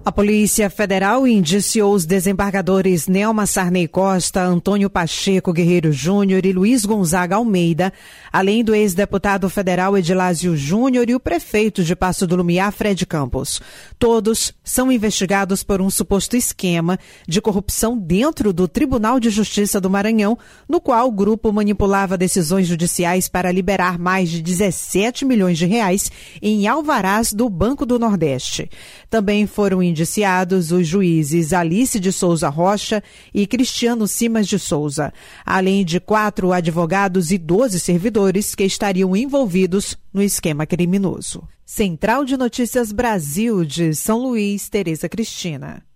A Polícia Federal indiciou os desembargadores Nelma Sarney Costa, Antônio Pacheco Guerreiro Júnior e Luiz Gonzaga Almeida, além do ex-deputado federal Edilásio Júnior e o prefeito de Passo do Lumiar, Fred Campos. Todos são investigados por um suposto esquema de corrupção dentro do Tribunal de Justiça do Maranhão, no qual o grupo manipulava decisões judiciais para liberar mais de 17 milhões de reais em alvarás do Banco do Nordeste. Também foram indiciados os juízes Alice de Souza Rocha e Cristiano Simas de Souza, além de 4 advogados e 12 servidores que estariam envolvidos no esquema criminoso. Central de Notícias Brasil de São Luís, Tereza Cristina.